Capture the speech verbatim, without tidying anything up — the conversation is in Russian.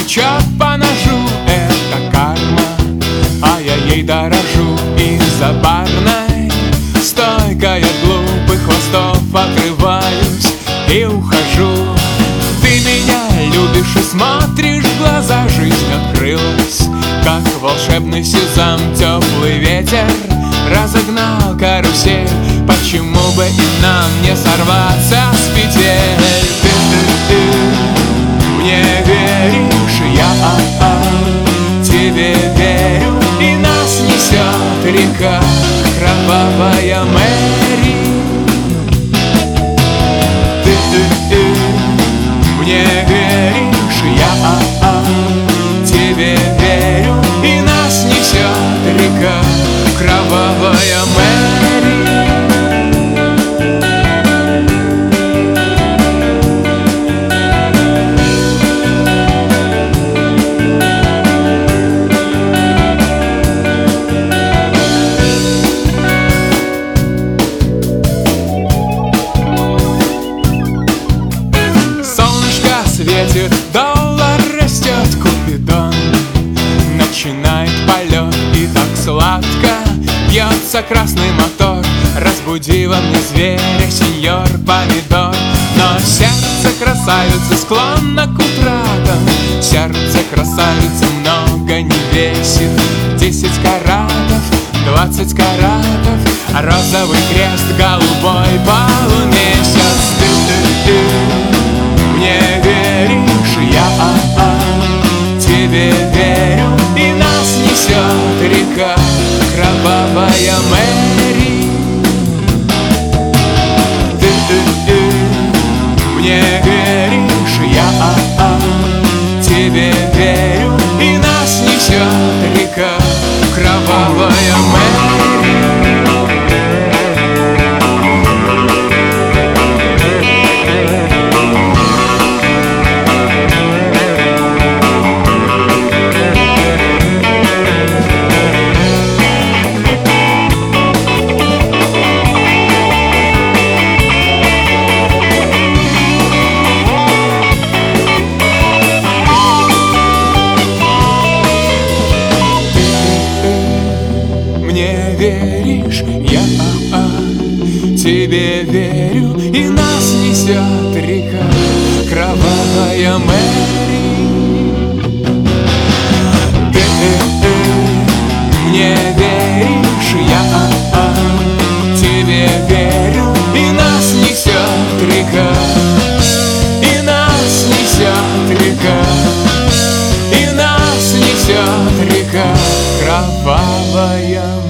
течет по ножу, это карма, а я ей дорожу. Из-за барной стойкой от глупых хвостов отрываюсь и ухожу. Ты меня любишь и смотришь в глаза, жизнь открылась, как волшебный сезам. Теплый ветер разогнал карусель, почему бы и нам не сорваться с петель? Ты, ты, ты мне веришь, я а -а, тебе верю, и нас несет река, кровавая Мэри. Ты, ты, ты мне веришь, я а -а, тебе верю, и нас несет река, кровавая Мэри. Светит, доллар растет, Купидон начинает полет, и так сладко бьется красный мотор. Разбуди во мне зверя, сеньор помидор. Но сердце красавицы склонно к утратам, сердце красавицы много не весит. Десять каратов, двадцать каратов, розовый крест, голубой полумесяц. Ты, ты, ты мне веришь, я а -а, тебе верю, и нас несет река, кровавая Мэри. Ты, ты, ты мне веришь, я а -а, тебе верю, и нас несет река, кровавая Мэри. Мне веришь, я а -а, тебе верю, и нас несет река, кровавая Мэри. Ты, ты, ты мне веришь, я а -а, тебе верю, и нас несет река, и нас несет река, и нас несет река, кровавая Мэри.